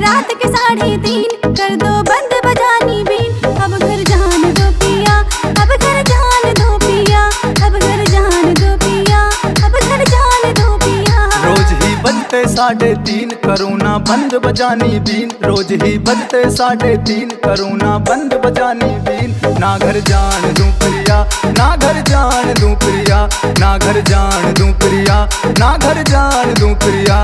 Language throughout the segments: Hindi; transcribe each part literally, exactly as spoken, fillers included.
रात के साढ़े तीन, कर दो बंद बजानी बीन। अब घर जान दो पिया, अब घर जान दो पिया, अब घर जान दो पिया, अब घर जान दो पिया। रोज ही बजते साढ़े तीन, करूँ ना बंद बजानी बीन। रोज ही बजते साढ़े तीन, करूँ ना बंद बजानी बीन। ना घर जान दूं प्रिया, ना घर जान दूं प्रिया, ना घर जान दूं प्रिया, ना घर जान दूं प्रिया।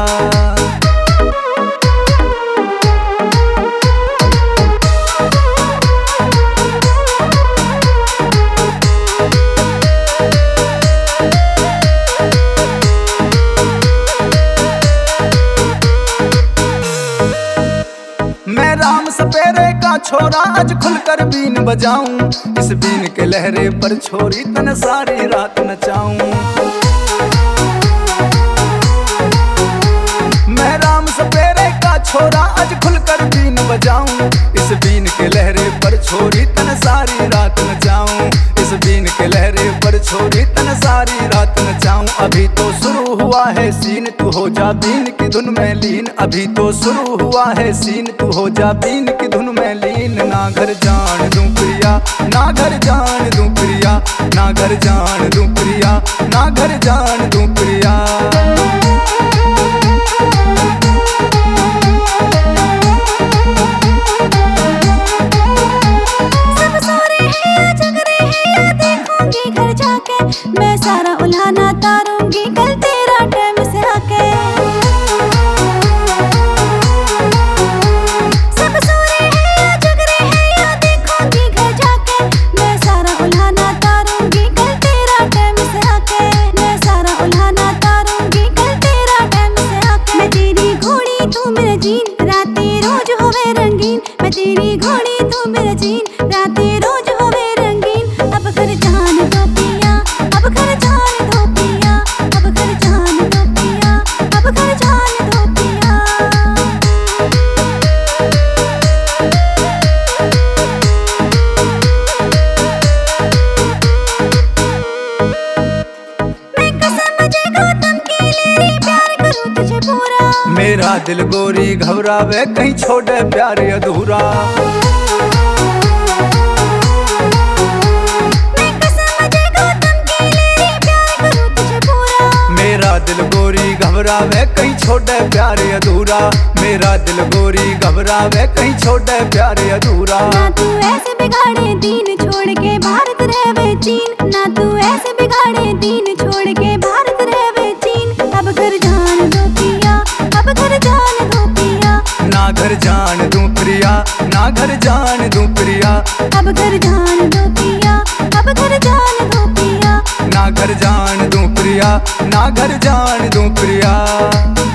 मैं राम सपेरे का छोरा आज खुलकर बीन बजाऊं, इस बीन के लहरे पर छोरी तन सारी रात नचाऊं। मैं राम सपेरे का छोरा आज खुलकर बीन बजाऊं, इस बीन के लहरे पर छोरी तन सारी रात नचाऊं। इस बीन के लहरे पर छोरी तन सारी रात नचाऊं। अभी तो शुरू हुआ है सीन, तू हो जा बीन की धुन में लीन। अभी तो शुरू हुआ है सीन, तू हो जा बीन की धुन में लीन। ना घर जान दूं प्रिया, ना घर जान दूं प्रिया, ना घर जान दूं प्रिया, ना घर जान दूं प्रिया। सब सो रहे हैं या जग रहे हैं या देखूंगी घर जाके, मैं सारा उल्हाना तारूंगी कल तेरा टाइम से आके। सब सो रहे हैं या जग रहे हैं या देखूंगी घर जाके, मैं सारा उल्हाना तारूंगी कल तेरा टाइम से आके। मैं सारा उल्हाना तारूंगी कल तेरा टाइम से आके। मैं तेरी घोड़ी तू मेरा जीन, रातें रोज होवे रंगीन। मैं तेरी घोड़ी तू मेरा जीन, रातें रोज होवे रंगीन। अब घर जान दो पिया, अब घर जान दो पिया, अब घर जान दो पिया, अब घर जान दो पिया। मैं कसम मुझे गौतम की ले रही, प्यार करूं तुझे पूरा। मेरा दिल गोरी घबरावे कहीं छोड़े प्यार अधूरा। मैं कसम मुझे गौतम की ले रही, प्यार करूं तुझे पूरा। मेरा दिल गोरी घबरावे कहीं छोड़े प्यार अधूरा। मेरा दिल गोरी घबरावे कहीं छोड़े प्यार अधूरा। ना तू ऐसे बिगाड़े दीन, छोड़ के भारत रहवे चीन। ना तू ऐसे बिगाड़े दीन, छोड़ के भारत रहवे चीन। अब घर जान दो पिया, अब घर जान दो पिया, ना घर जान दूं प्रिया, ना घर जान दूं प्रिया, अब घर जान दो पिया, अब घर जान दो पिया। ना घर जान दूं प्रिया, ना घर जान दूं प्रिया।